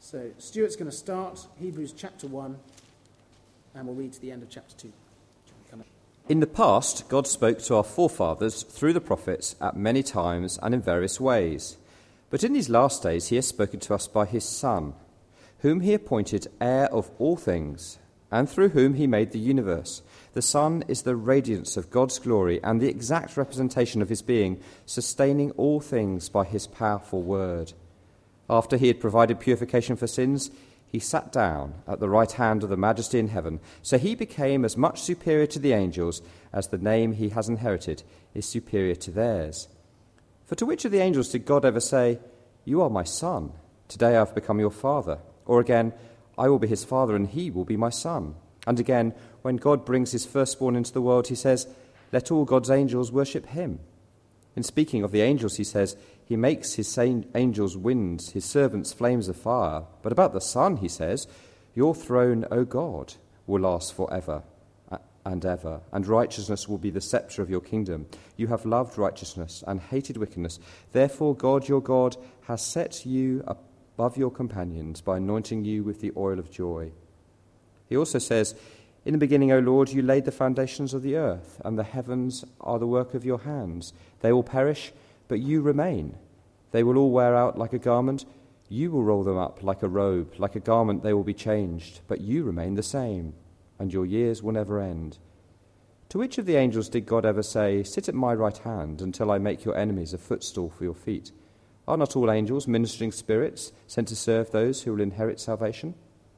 So Stuart's going to start Hebrews chapter 1, and we'll read to the end of chapter 2. In the past, God spoke to our forefathers through the prophets at many times and in various ways. But in these last days he has spoken to us by his Son, whom he appointed heir of all things, and through whom he made the universe. The Son is the radiance of God's glory and the exact representation of his being, sustaining all things by his powerful word. After he had provided purification for sins, he sat down at the right hand of the Majesty in heaven. So he became as much superior to the angels as the name he has inherited is superior to theirs. For to which of the angels did God ever say, "You are my son, today I have become your father"? Or again, "I will be his father and he will be my son"? And again, when God brings his firstborn into the world, he says, "Let all God's angels worship him." In speaking of the angels, he says, "He makes his angels winds, his servants flames of fire." But about the Son, he says, "Your throne, O God, will last forever and ever, and righteousness will be the scepter of your kingdom. You have loved righteousness and hated wickedness. Therefore, God, your God, has set you above your companions by anointing you with the oil of joy." He also says, "In the beginning, O Lord, you laid the foundations of the earth, and the heavens are the work of your hands. They will perish, but you remain. They will all wear out like a garment. You will roll them up like a robe. Like a garment they will be changed, but you remain the same, and your years will never end." To which of the angels did God ever say, "Sit at my right hand until I make your enemies a footstool for your feet"? Are not all angels ministering spirits sent to serve those who will inherit salvation?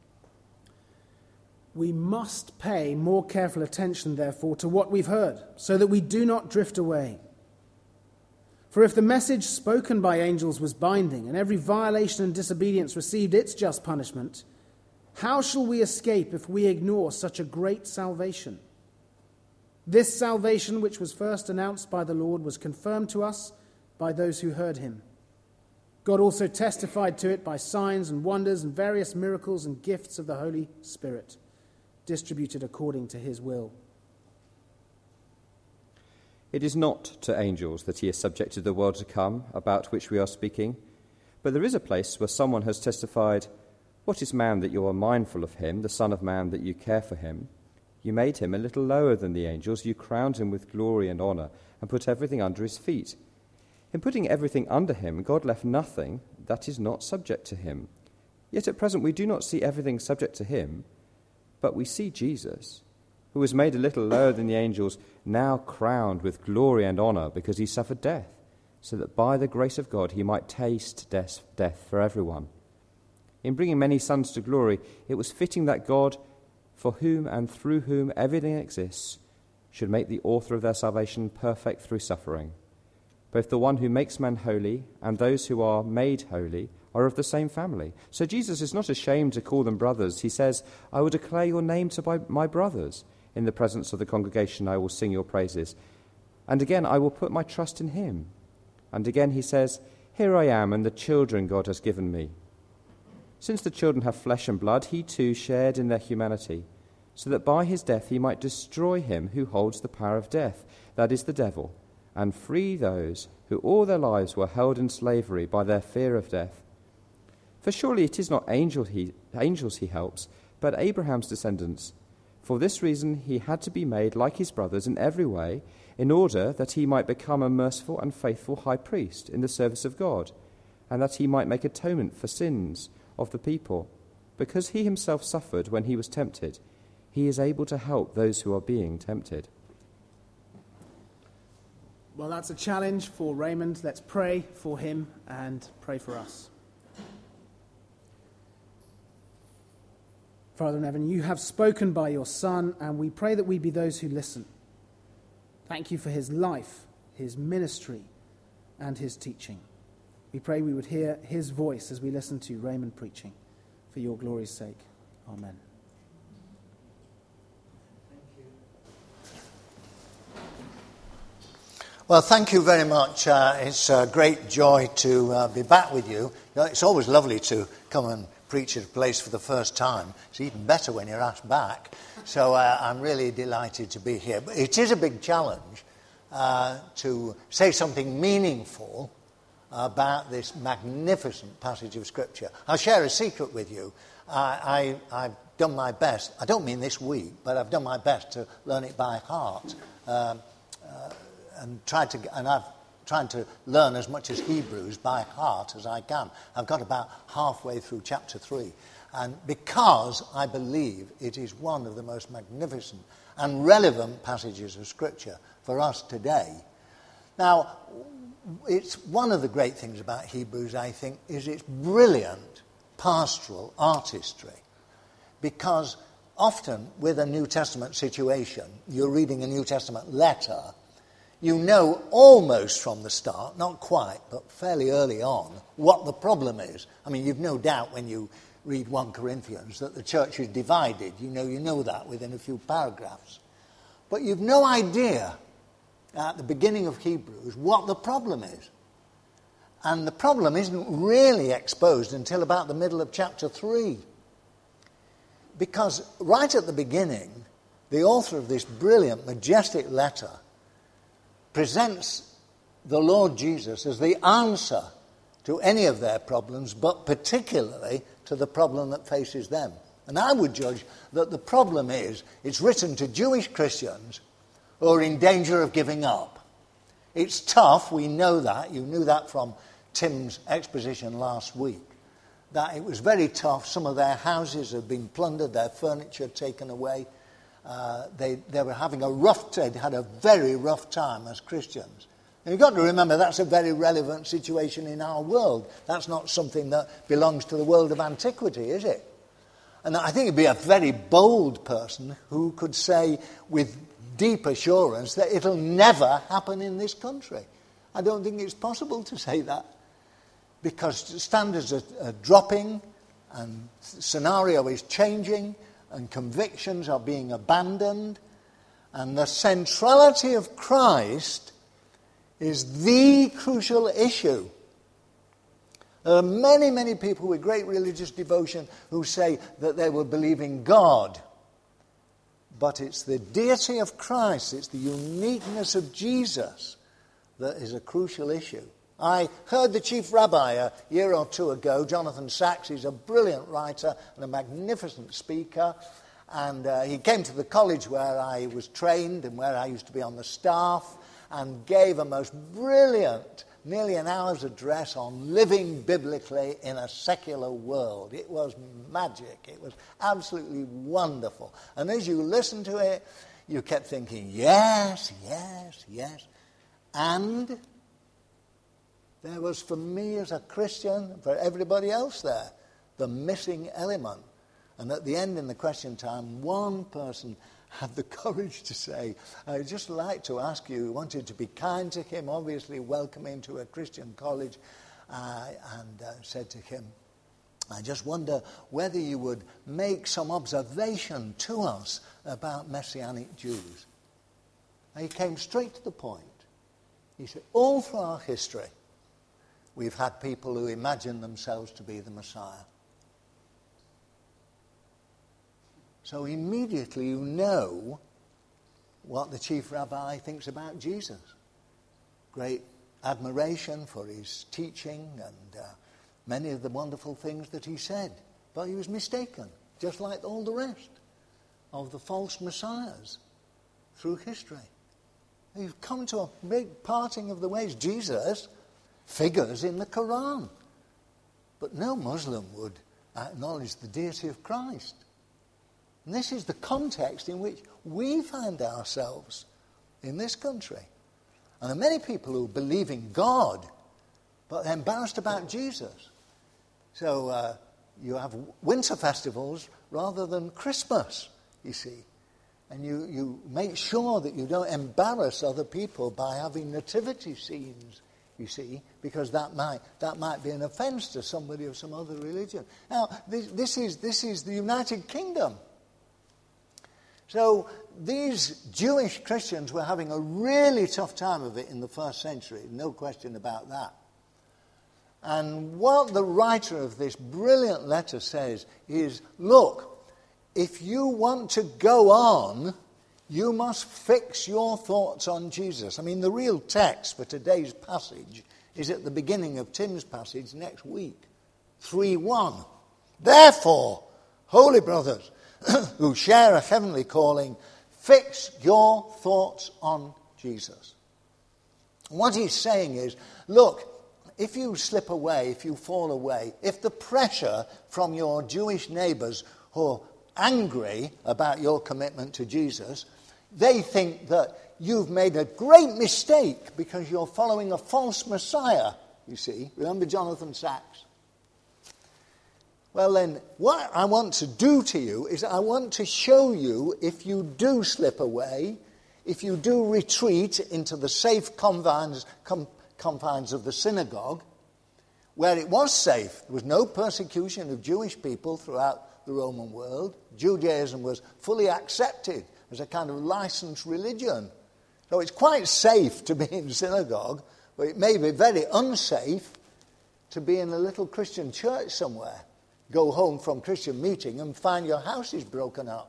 We must pay more careful attention, therefore, to what we've heard, so that we do not drift away. For if the message spoken by angels was binding, and every violation and disobedience received its just punishment, how shall we escape if we ignore such a great salvation? This salvation, which was first announced by the Lord, was confirmed to us by those who heard him. God also testified to it by signs and wonders and various miracles and gifts of the Holy Spirit, distributed according to his will. It is not to angels that he has subjected the world to come, about which we are speaking. But there is a place where someone has testified, "What is man that you are mindful of him, the Son of Man that you care for him? You made him a little lower than the angels, you crowned him with glory and honor, and put everything under his feet." In putting everything under him, God left nothing that is not subject to him. Yet at present we do not see everything subject to him, but we see Jesus, who was made a little lower than the angels, now crowned with glory and honor because he suffered death, so that by the grace of God he might taste death for everyone. In bringing many sons to glory, it was fitting that God, for whom and through whom everything exists, should make the author of their salvation perfect through suffering. Both the one who makes men holy and those who are made holy are of the same family. So Jesus is not ashamed to call them brothers. He says, "I will declare your name to my brothers. In the presence of the congregation I will sing your praises. And again I will put my trust in him." And again he says, "Here I am and the children God has given me." Since the children have flesh and blood, he too shared in their humanity, so that by his death he might destroy him who holds the power of death, that is the devil, and free those who all their lives were held in slavery by their fear of death. For surely it is not angels he helps, but Abraham's descendants. For this reason he had to be made like his brothers in every way, in order that he might become a merciful and faithful high priest in the service of God, and that he might make atonement for sins of the people. Because he himself suffered when he was tempted, he is able to help those who are being tempted. Well, that's a challenge for Raymond. Let's pray for him and pray for us. Father in heaven, you have spoken by your Son, and we pray that we be those who listen. Thank you for his life, his ministry, and his teaching. We pray we would hear his voice as we listen to Raymond preaching, for your glory's sake. Amen. Well, thank you very much. It's a great joy to be back with you. It's always lovely to come and preach at a place for the first time. It's even better when you're asked back. So I'm really delighted to be here. But it is a big challenge to say something meaningful about this magnificent passage of Scripture. I'll share a secret with you. I've done my best. I don't mean this week, but I've done my best to learn it by heart, and I've tried to learn as much as Hebrews by heart as I can. I've got about halfway through chapter 3, and because I believe it is one of the most magnificent and relevant passages of Scripture for us today. Now, it's one of the great things about Hebrews, I think, is its brilliant pastoral artistry. Because often with a New Testament situation, you're reading a New Testament letter, you know almost from the start, not quite, but fairly early on, what the problem is. I mean, you've no doubt when you read 1 Corinthians that the church is divided. You know that within a few paragraphs. But you've no idea at the beginning of Hebrews what the problem is. And the problem isn't really exposed until about the middle of chapter 3. Because right at the beginning, the author of this brilliant, majestic letter presents the Lord Jesus as the answer to any of their problems, but particularly to the problem that faces them. And I would judge that the problem is, it's written to Jewish Christians who are in danger of giving up. It's tough, we know that. You knew that from Tim's exposition last week. That it was very tough. Some of their houses had been plundered, their furniture taken away. They were having they'd had a very rough time as Christians. And you've got to remember that's a very relevant situation in our world. That's not something that belongs to the world of antiquity, is it? And I think it'd be a very bold person who could say with deep assurance that it'll never happen in this country. I don't think it's possible to say that, because standards are dropping and scenario is changing and convictions are being abandoned, and the centrality of Christ is the crucial issue. There are many, many people with great religious devotion who say that they will believe in God. But it's the deity of Christ, it's the uniqueness of Jesus that is a crucial issue. I heard the chief rabbi a year or two ago, Jonathan Sacks. He's a brilliant writer and a magnificent speaker. And he came to the college where I was trained and where I used to be on the staff, and gave a most brilliant, nearly an hour's address on living biblically in a secular world. It was magic. It was absolutely wonderful. And as you listened to it, you kept thinking, yes, yes, yes. And there was, for me as a Christian, for everybody else there, the missing element. And at the end, in the question time, one person had the courage to say, I'd just like to ask you, wanted to be kind to him, obviously welcome him to a Christian college, and said to him, I just wonder whether you would make some observation to us about Messianic Jews. And he came straight to the point. He said, all through our history, we've had people who imagine themselves to be the Messiah. So immediately you know what the chief rabbi thinks about Jesus. Great admiration for his teaching and many of the wonderful things that he said. But he was mistaken, just like all the rest of the false messiahs through history. You've come to a big parting of the ways. Jesus figures in the Quran, but no Muslim would acknowledge the deity of Christ. And this is the context in which we find ourselves in this country. And there are many people who believe in God, but they're embarrassed about Jesus. So you have winter festivals rather than Christmas, you see. And you make sure that you don't embarrass other people by having nativity scenes, you see, because that might be an offence to somebody of some other religion. Now, this is the United Kingdom. So these Jewish Christians were having a really tough time of it in the first century, no question about that. And what the writer of this brilliant letter says is, look, if you want to go on, you must fix your thoughts on Jesus. I mean, the real text for today's passage is at the beginning of Tim's passage next week. 3:1. Therefore, holy brothers who share a heavenly calling, fix your thoughts on Jesus. And what he's saying is, look, if you slip away, if you fall away, if the pressure from your Jewish neighbours who are angry about your commitment to Jesus, they think that you've made a great mistake because you're following a false Messiah, you see. Remember Jonathan Sacks? Well then, what I want to do to you is I want to show you, if you do slip away, if you do retreat into the safe confines of the synagogue, where it was safe, there was no persecution of Jewish people throughout the Roman world. Judaism was fully accepted as a kind of licensed religion. So it's quite safe to be in synagogue, but it may be very unsafe to be in a little Christian church somewhere. Go home from Christian meeting and find your house is broken up.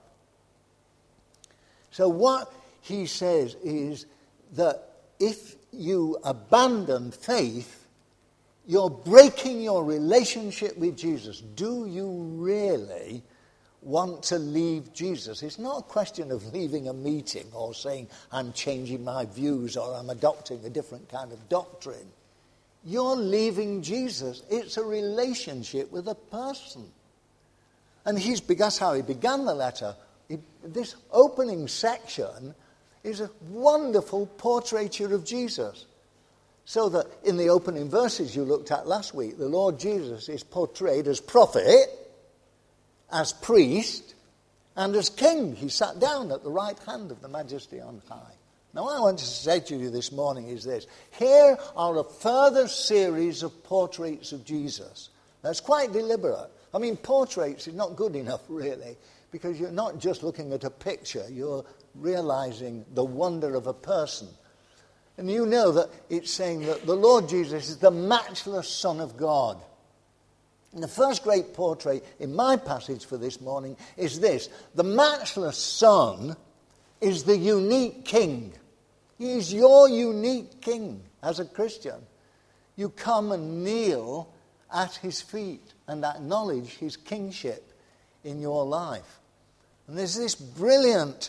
So what he says is that if you abandon faith, you're breaking your relationship with Jesus. Do you really want to leave Jesus? It's not a question of leaving a meeting or saying, I'm changing my views or I'm adopting a different kind of doctrine. You're leaving Jesus. It's a relationship with a person. And that's how he began the letter. This opening section is a wonderful portraiture of Jesus. So that in the opening verses you looked at last week, the Lord Jesus is portrayed as prophet, as priest, and as king. He sat down at the right hand of the Majesty on high. Now what I want to say to you this morning is this. Here are a further series of portraits of Jesus. That's quite deliberate. I mean, portraits is not good enough, really, because you're not just looking at a picture, you're realizing the wonder of a person. And you know that it's saying that the Lord Jesus is the matchless Son of God. And the first great portrait in my passage for this morning is this. The matchless Son is the unique King. He is your unique King as a Christian. You come and kneel at his feet and acknowledge his kingship in your life. And there's this brilliant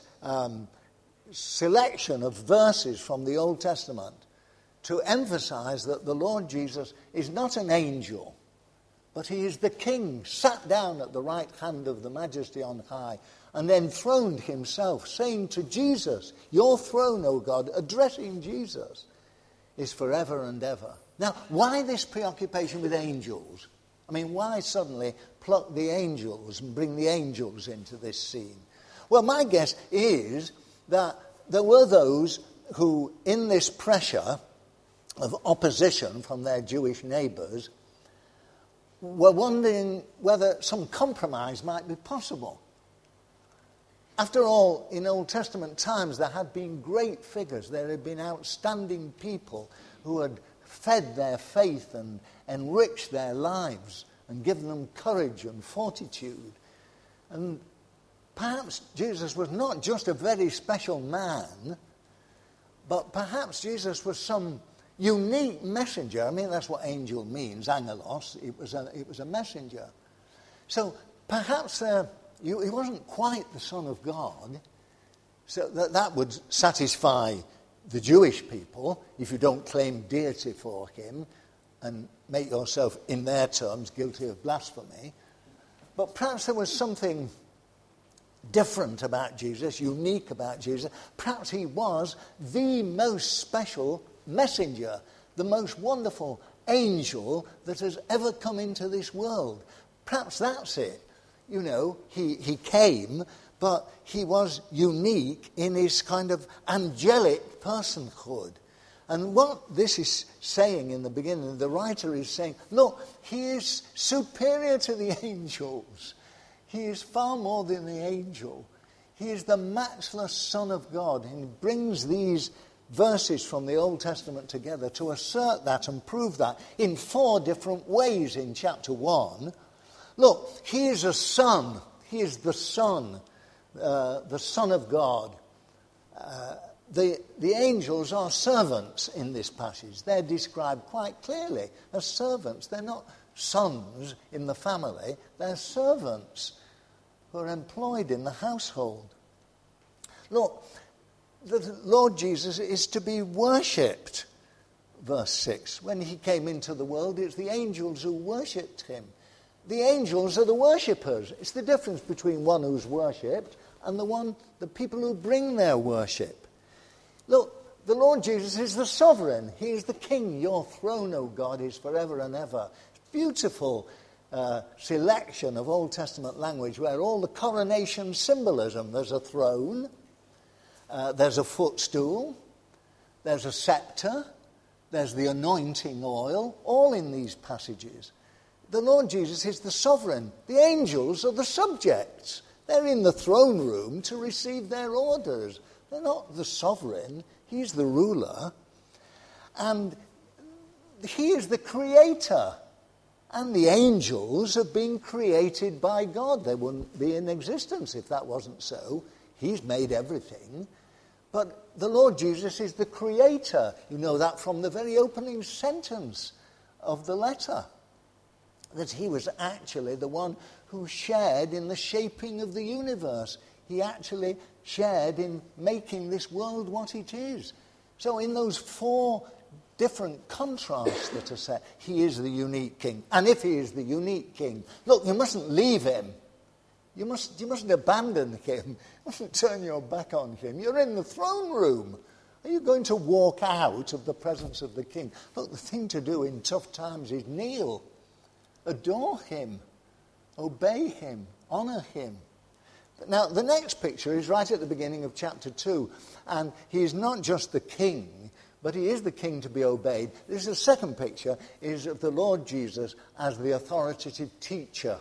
selection of verses from the Old Testament to emphasize that the Lord Jesus is not an angel, but he is the King, sat down at the right hand of the Majesty on high, and then throned himself, saying to Jesus, your throne, O God, addressing Jesus, is forever and ever. Now, why this preoccupation with angels? I mean, why suddenly pluck the angels and bring the angels into this scene? Well, my guess is that there were those who, in this pressure of opposition from their Jewish neighbours, were wondering whether some compromise might be possible. After all, in Old Testament times, there had been great figures. There had been outstanding people who had fed their faith and enriched their lives and given them courage and fortitude. And perhaps Jesus was not just a very special man, but perhaps Jesus was some unique messenger. I mean, that's what angel means, angelos. It was a messenger. So perhaps he wasn't quite the Son of God. So that would satisfy the Jewish people if you don't claim deity for him and make yourself, in their terms, guilty of blasphemy. But perhaps there was something different about Jesus, unique about Jesus. Perhaps he was the most special messenger, the most wonderful angel that has ever come into this world. Perhaps that's it. You know, he came, but he was unique in his kind of angelic personhood. And what this is saying in the beginning, the writer is saying, look, he is superior to the angels. He is far more than the angel. He is the matchless Son of God. And he brings these verses from the Old Testament together to assert that and prove that in 4 different ways in chapter 1. Look, he is a son. He is the Son of God. the angels are servants in this passage. They're described quite clearly as servants. They're not sons in the family. They're servants who are employed in the household. Look, the Lord Jesus is to be worshipped. Verse 6, when he came into the world, it's the angels who worshipped him. The angels are the worshippers. It's the difference between one who's worshipped and the people who bring their worship. Look, the Lord Jesus is the sovereign. He is the king. Your throne, O God, is forever and ever. Beautiful selection of Old Testament language where all the coronation symbolism, there's a throne, there's a footstool, there's a scepter, there's the anointing oil, all in these passages. The Lord Jesus is the sovereign. The angels are the subjects. They're in the throne room to receive their orders. They're not the sovereign. He's the ruler. And he is the creator. And the angels have been created by God. They wouldn't be in existence if that wasn't so. He's made everything. But the Lord Jesus is the creator. You know that from the very opening sentence of the letter. That he was actually the one who shared in the shaping of the universe. He actually shared in making this world what it is. So in those four different contrasts that are set, he is the unique king. And if he is the unique king, look, you mustn't leave him. You mustn't abandon him. You mustn't turn your back on him. You're in the throne room. Are you going to walk out of the presence of the king? Look, the thing to do in tough times is kneel. Adore him. Obey him. Honour him. Now, the next picture is right at the beginning of chapter 2. And he is not just the king, but he is the king to be obeyed. This is the second picture, is of the Lord Jesus as the authoritative teacher.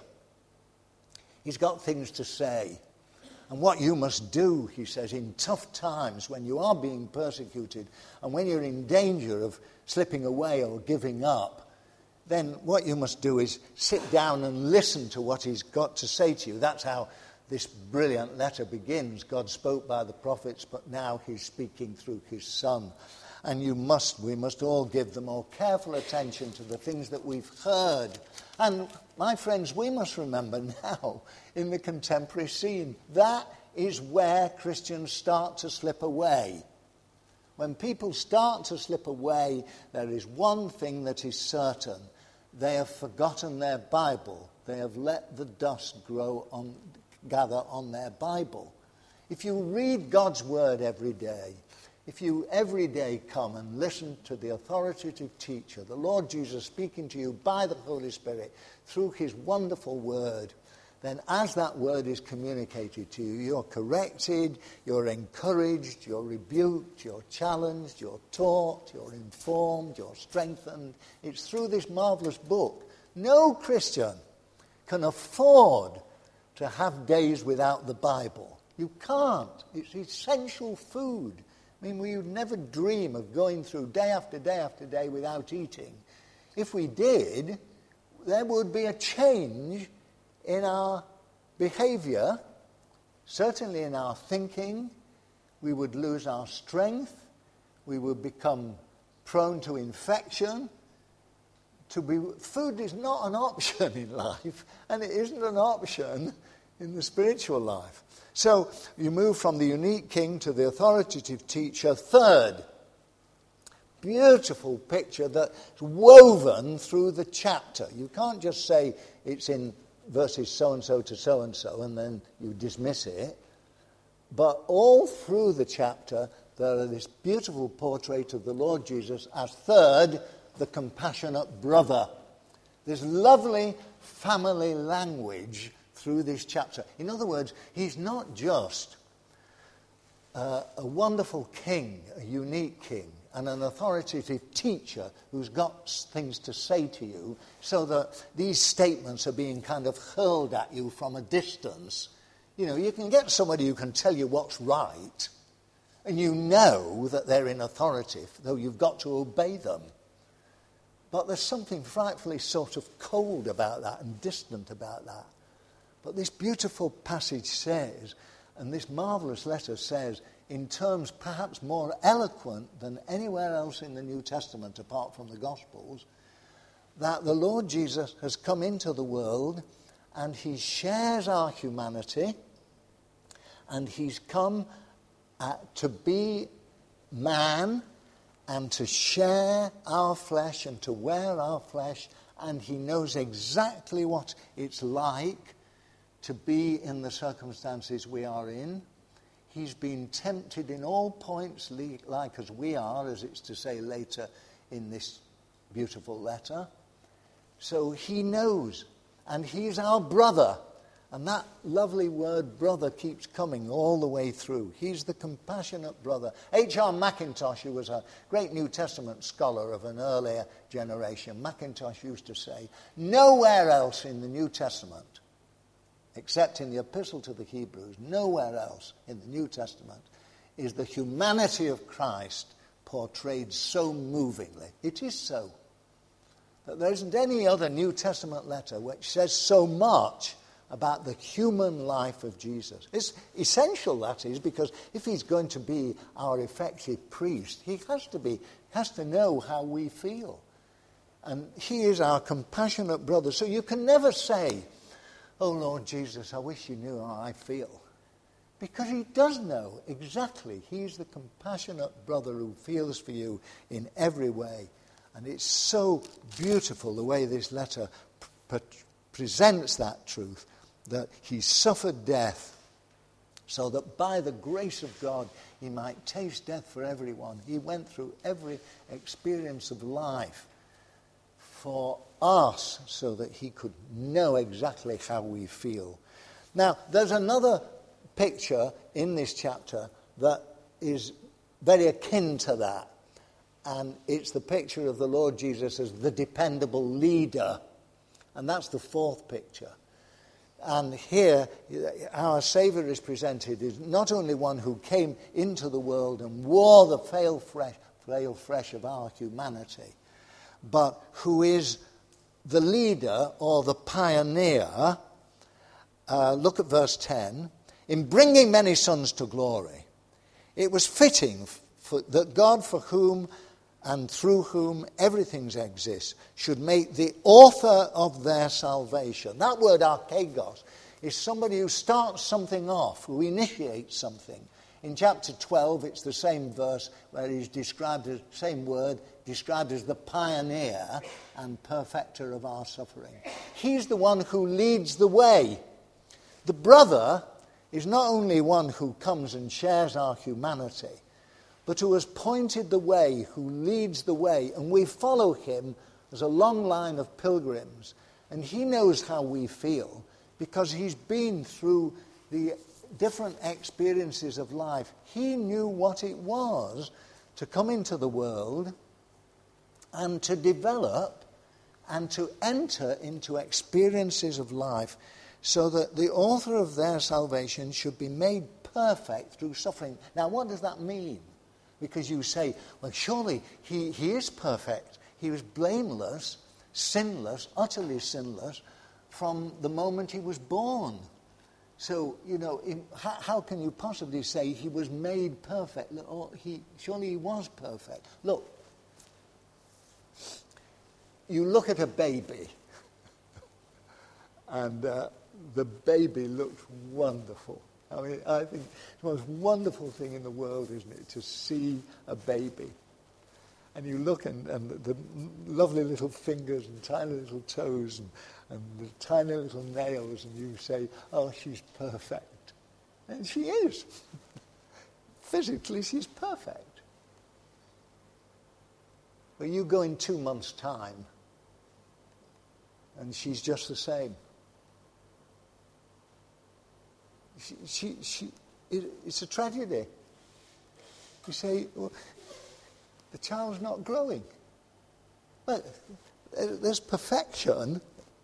He's got things to say. And what you must do, he says, in tough times when you are being persecuted and when you're in danger of slipping away or giving up, then what you must do is sit down and listen to what he's got to say to you. That's how this brilliant letter begins. God spoke by the prophets, but now he's speaking through his Son. And we must all give the more careful attention to the things that we've heard. And, my friends, we must remember now, in the contemporary scene, that is where Christians start to slip away. When people start to slip away, there is one thing that is certain. They have forgotten their Bible. They have let the dust gather on their Bible. If you read God's word every day, if you every day come and listen to the authoritative teacher, the Lord Jesus speaking to you by the Holy Spirit through his wonderful word, then as that word is communicated to you, you're corrected, you're encouraged, you're rebuked, you're challenged, you're taught, you're informed, you're strengthened. It's through this marvelous book. No Christian can afford to have days without the Bible. You can't. It's essential food. I mean, we would never dream of going through day after day after day without eating. If we did, there would be a change in our behavior, certainly in our thinking. We would lose our strength. We would become prone to infection. Food is not an option in life, and it isn't an option in the spiritual life. So you move from the unique king to the authoritative teacher. Third, beautiful picture that's woven through the chapter. You can't just say it's in verses so-and-so to so-and-so and then you dismiss it. But all through the chapter, there is this beautiful portrait of the Lord Jesus as third, the compassionate brother. This lovely family language through this chapter. In other words, he's not just a wonderful king, a unique king, and an authoritative teacher who's got things to say to you, so that these statements are being kind of hurled at you from a distance. You know, you can get somebody who can tell you what's right, and you know that they're in authority, though you've got to obey them. But there's something frightfully sort of cold about that and distant about that. But this beautiful passage says, and this marvellous letter says, in terms perhaps more eloquent than anywhere else in the New Testament apart from the Gospels, that the Lord Jesus has come into the world and he shares our humanity, and he's come to be man and to share our flesh and to wear our flesh, and he knows exactly what it's like to be in the circumstances we are in. He's been tempted in all points like as we are, as it's to say later in this beautiful letter. So he knows, and he's our brother. And that lovely word brother keeps coming all the way through. He's the compassionate brother. H.R. Mackintosh, who was a great New Testament scholar of an earlier generation, Mackintosh used to say, nowhere else in the New Testament, except in the Epistle to the Hebrews, nowhere else in the New Testament is the humanity of Christ portrayed so movingly. It is so. That there isn't any other New Testament letter which says so much about the human life of Jesus. It's essential, that is, because if he's going to be our effective priest, he has to know how we feel. And he is our compassionate brother. So you can never say, oh, Lord Jesus, I wish you knew how I feel. Because he does know exactly. He's the compassionate brother who feels for you in every way. And it's so beautiful the way this letter presents that truth, that he suffered death so that by the grace of God he might taste death for everyone. He went through every experience of life for us so that he could know exactly how we feel. Now, there's another picture in this chapter that is very akin to that. And it's the picture of the Lord Jesus as the dependable leader. And that's the fourth picture. And here, our Saviour is presented as not only one who came into the world and wore the frail flesh of our humanity, but who is the leader or the pioneer. Look at verse 10. In bringing many sons to glory, it was fitting that God, for whom and through whom everything exists, should make the author of their salvation. That word archegos is somebody who starts something off, who initiates something. In chapter 12, it's the same verse where he's described as, same word, described as the pioneer and perfecter of our suffering. He's the one who leads the way. The brother is not only one who comes and shares our humanity, but who has pointed the way, who leads the way, and we follow him as a long line of pilgrims. And he knows how we feel because he's been through the different experiences of life. He knew what it was to come into the world and to develop and to enter into experiences of life so that the author of their salvation should be made perfect through suffering. Now, what does that mean? Because you say, well, surely he is perfect. He was blameless, sinless, utterly sinless from the moment he was born. So, how can you possibly say he was made perfect? Surely he was perfect. Look, you look at a baby, and the baby looks wonderful. I mean, I think it's the most wonderful thing in the world, isn't it, to see a baby. And you look and the lovely little fingers and tiny little toes and the tiny little nails, and you say, oh, she's perfect. And she is. Physically, she's perfect. But you go in 2 months' time, and she's just the same. It's a tragedy. You say, well, the child's not growing. But there's perfection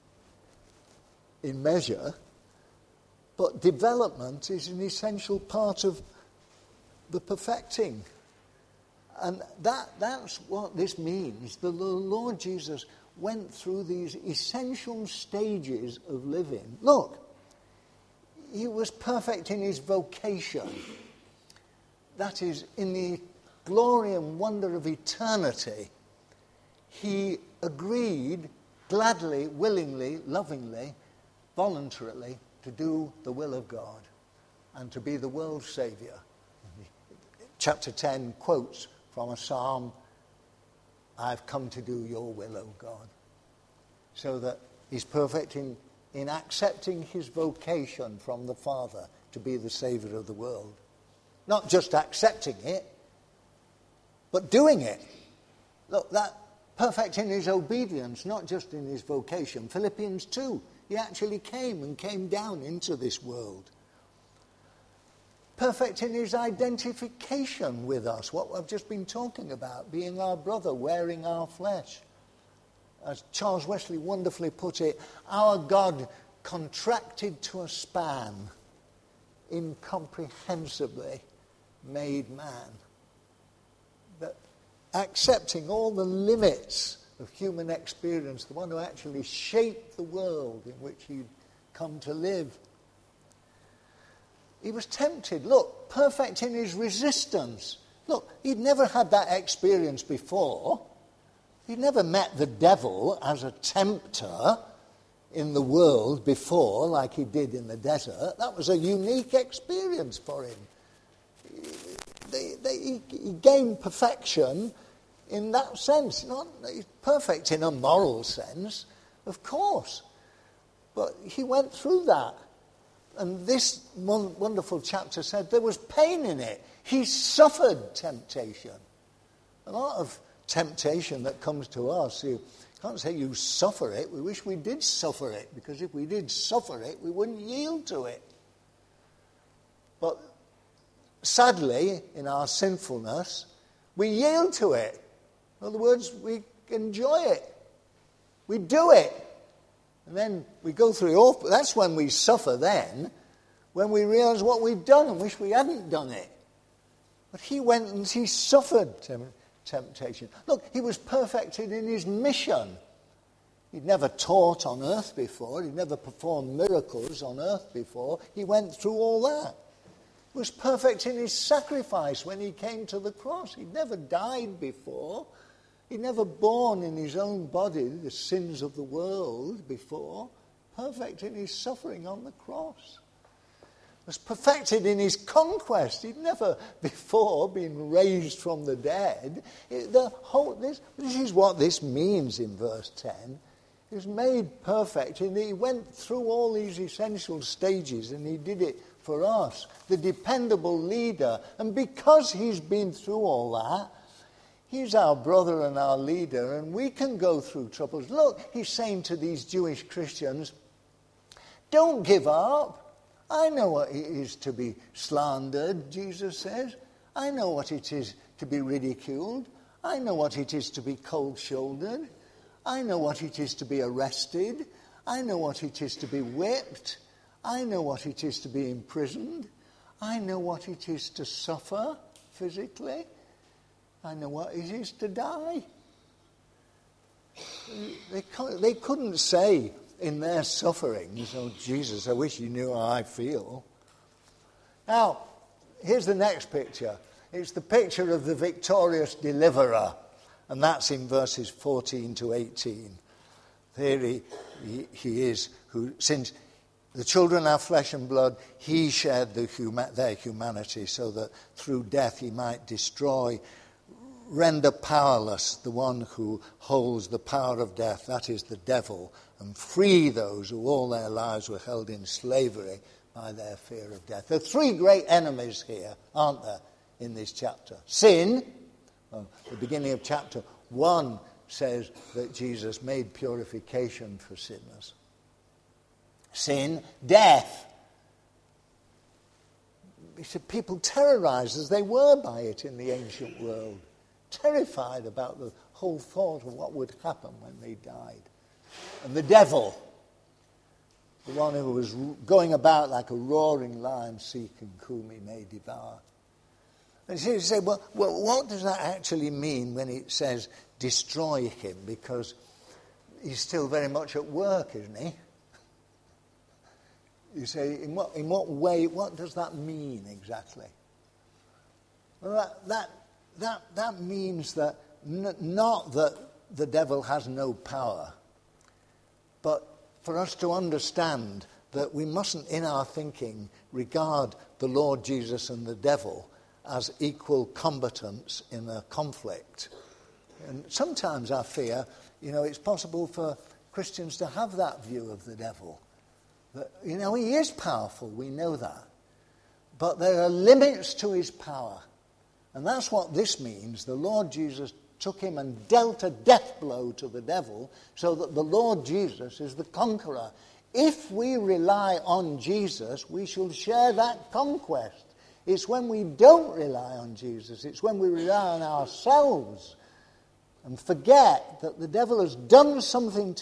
in measure, but development is an essential part of the perfecting. And that's what this means. The Lord Jesus went through these essential stages of living. Look, he was perfect in his vocation. that is, in the glory and wonder of eternity, he agreed gladly, willingly, lovingly, voluntarily to do the will of God and to be the world's Saviour. Chapter 10 quotes from a psalm, I've come to do your will, O God. So that he's perfect in accepting his vocation from the Father to be the Saviour of the world. Not just accepting it, but doing it. Look, that perfect in his obedience, not just in his vocation. Philippians 2, he actually came down into this world. Perfect in his identification with us, what I've just been talking about, being our brother, wearing our flesh. As Charles Wesley wonderfully put it, our God contracted to a span, incomprehensibly made man. That accepting all the limits of human experience, the one who actually shaped the world in which he'd come to live. He was tempted. Look, perfect in his resistance. Look, he'd never had that experience before. He'd never met the devil as a tempter in the world before, like he did in the desert. That was a unique experience for him. He gained perfection in that sense. Not perfect in a moral sense, of course. But he went through that. And this wonderful chapter said there was pain in it. He suffered temptation. A lot of temptation that comes to us, you can't say you suffer it. We wish we did suffer it, because if we did suffer it, we wouldn't yield to it. But sadly, in our sinfulness, we yield to it. In other words, we enjoy it. We do it. And then we go through it all. That's when we suffer then, when we realize what we've done and wish we hadn't done it. But he went and he suffered temptation. Look, he was perfected in his mission. He'd never taught on earth before. He'd never performed miracles on earth before. He went through all that. He was perfect in his sacrifice when he came to the cross. He'd never died before. He'd never borne in his own body the sins of the world before. Perfect in his suffering on the cross. Was perfected in his conquest. He'd never before been raised from the dead. This is what this means in verse 10. He was made perfect, and he went through all these essential stages, and he did it for us, the dependable leader. And because he's been through all that, he's our brother and our leader, and we can go through troubles. Look, he's saying to these Jewish Christians, don't give up. I know what it is to be slandered, Jesus says. I know what it is to be ridiculed. I know what it is to be cold-shouldered. I know what it is to be arrested. I know what it is to be whipped. I know what it is to be imprisoned. I know what it is to suffer physically. I know what it is to die. They couldn't say in their sufferings, oh, Jesus, I wish you knew how I feel. Now, here's the next picture. It's the picture of the victorious deliverer, and that's in verses 14 to 18. There he is, who, since the children are flesh and blood, he shared their humanity, so that through death he might destroy, render powerless the one who holds the power of death, that is the devil, and free those who all their lives were held in slavery by their fear of death. There are three great enemies here, aren't there, in this chapter? Sin. Well, the beginning of chapter 1 says that Jesus made purification for sinners. Sin, death. He said people terrorized as they were by it in the ancient world. Terrified about the whole thought of what would happen when they died. And the devil, the one who was going about like a roaring lion seeking whom he may devour. And you say, well, what does that actually mean when it says destroy him? Because he's still very much at work, isn't he? You say, in what way, what does that mean exactly? Well, that means that not that the devil has no power, but for us to understand that we mustn't, in our thinking, regard the Lord Jesus and the devil as equal combatants in a conflict. And sometimes I fear, it's possible for Christians to have that view of the devil. That, he is powerful, we know that. But there are limits to his power. And that's what this means. The Lord Jesus took him and dealt a death blow to the devil so that the Lord Jesus is the conqueror. If we rely on Jesus, we shall share that conquest. It's when we don't rely on Jesus, it's when we rely on ourselves and forget that the devil has done something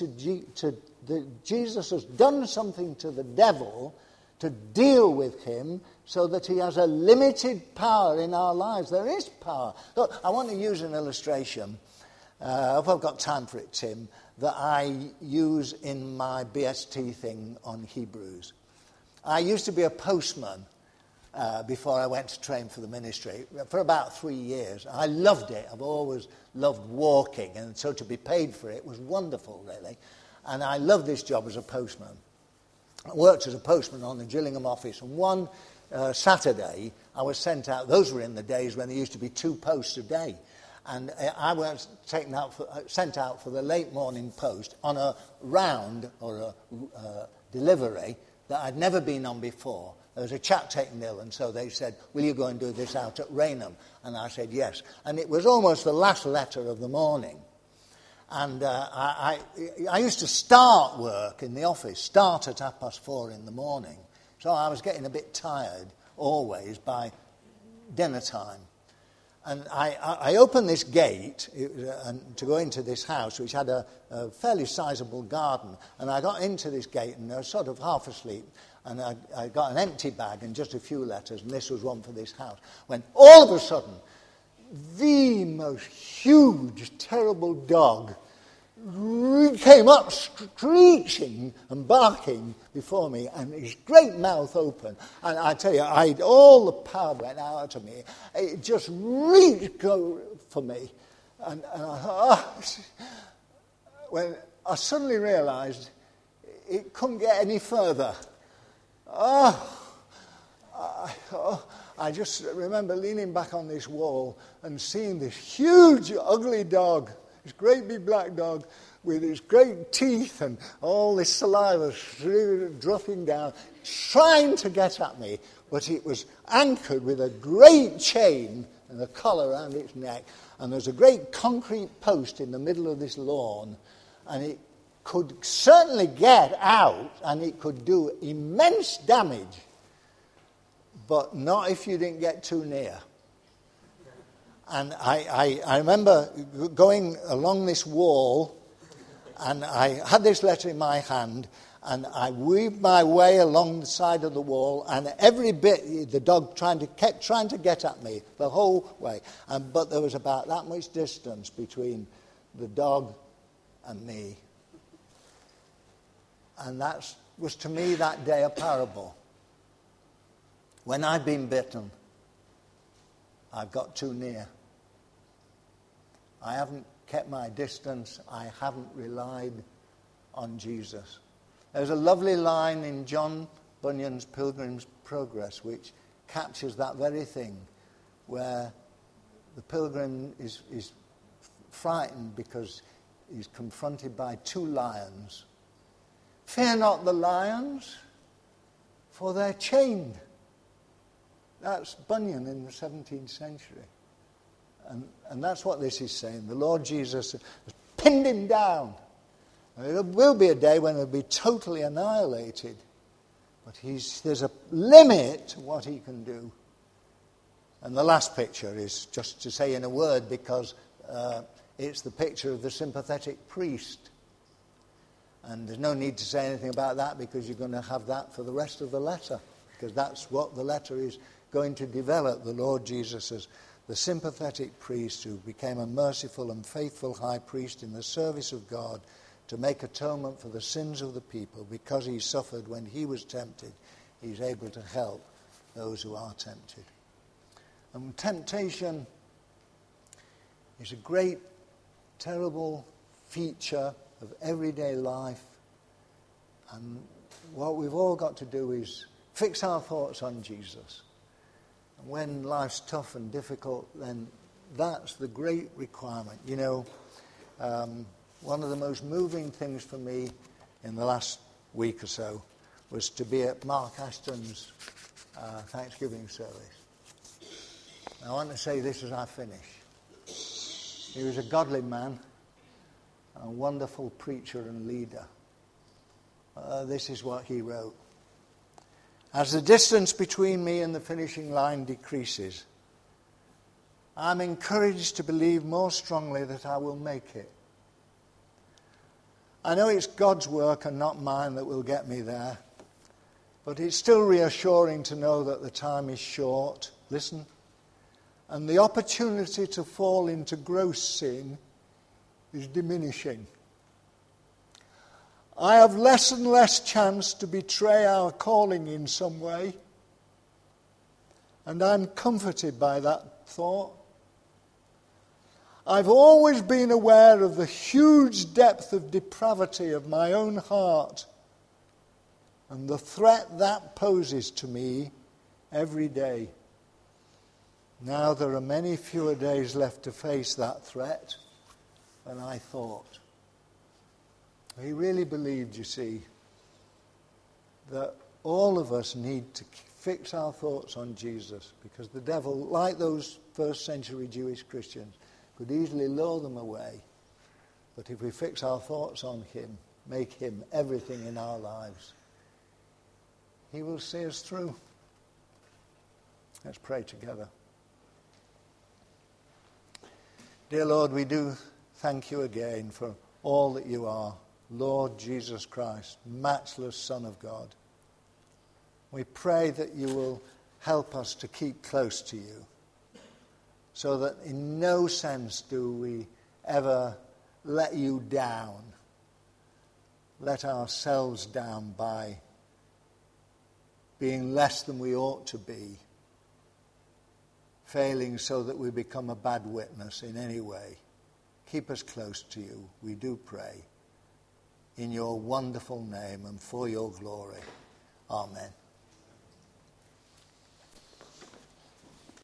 Jesus has done something to the devil to deal with him so that he has a limited power in our lives. There is power. Look, I want to use an illustration, if I've got time for it, Tim, that I use in my BST thing on Hebrews. I used to be a postman before I went to train for the ministry for about 3 years. I loved it. I've always loved walking, and so to be paid for it was wonderful, really. And I loved this job as a postman. I worked as a postman on the Gillingham office, and one Saturday I was sent out. Those were in the days when there used to be 2 posts a day. And I was sent out for the late morning post on a round or a delivery that I'd never been on before. There was a chap taken ill, and so they said, will you go and do this out at Rainham? And I said, yes. And it was almost the last letter of the morning. And I used to start work in the office, start at 4:30 in the morning. So I was getting a bit tired, always, by dinner time. And I opened this gate to go into this house, which had a fairly sizable garden. And I got into this gate, and I was sort of half asleep. And I got an empty bag and just a few letters, and this was one for this house. When all of a sudden, the most huge, terrible dog came up screeching and barking before me, and his great mouth open. And I tell you, all the power went out of me. It just reached for me. And I thought, when I suddenly realised it couldn't get any further. I just remember leaning back on this wall and seeing this huge, ugly dog, this great big black dog with his great teeth and all this saliva dropping down, trying to get at me, but it was anchored with a great chain and a collar around its neck, and there's a great concrete post in the middle of this lawn, and it could certainly get out, and it could do immense damage, but not if you didn't get too near. And I remember going along this wall, and I had this letter in my hand, and I weaved my way along the side of the wall, and every bit the dog kept trying to get at me the whole way. But there was about that much distance between the dog and me. And that was to me that day a parable. When I've been bitten, I've got too near. I haven't kept my distance. I haven't relied on Jesus. There's a lovely line in John Bunyan's Pilgrim's Progress which captures that very thing, where the pilgrim is frightened because he's confronted by 2 lions. Fear not the lions, for they're chained. That's Bunyan in the 17th century. And that's what this is saying. The Lord Jesus has pinned him down. There will be a day when he'll be totally annihilated. But there's a limit to what he can do. And the last picture is just to say in a word, because it's the picture of the sympathetic priest. And there's no need to say anything about that, because you're going to have that for the rest of the letter. Because that's what the letter is going to develop. The Lord Jesus as the sympathetic priest who became a merciful and faithful high priest in the service of God to make atonement for the sins of the people. Because he suffered when he was tempted, he's able to help those who are tempted. And temptation is a great, terrible feature of everyday life. And what we've all got to do is fix our thoughts on Jesus. And when life's tough and difficult, then that's the great requirement. You know, one of the most moving things for me in the last week or so was to be at Mark Ashton's Thanksgiving service. I want to say this as I finish. He was a godly man, a wonderful preacher and leader. This is what he wrote. As the distance between me and the finishing line decreases, I'm encouraged to believe more strongly that I will make it. I know it's God's work and not mine that will get me there, but it's still reassuring to know that the time is short. Listen. And the opportunity to fall into gross sin is diminishing. I have less and less chance to betray our calling in some way, and I'm comforted by that thought. I've always been aware of the huge depth of depravity of my own heart and the threat that poses to me every day. Now there are many fewer days left to face that threat than I thought. He really believed, you see, that all of us need to fix our thoughts on Jesus, because the devil, like those first century Jewish Christians, could easily lure them away. But if we fix our thoughts on him, make him everything in our lives, he will see us through. Let's pray together. Dear Lord, we do thank you again for all that you are. Lord Jesus Christ, matchless Son of God. We pray that you will help us to keep close to you, so that in no sense do we ever let you down, let ourselves down by being less than we ought to be, failing so that we become a bad witness in any way. Keep us close to you, we do pray. In your wonderful name and for your glory. Amen.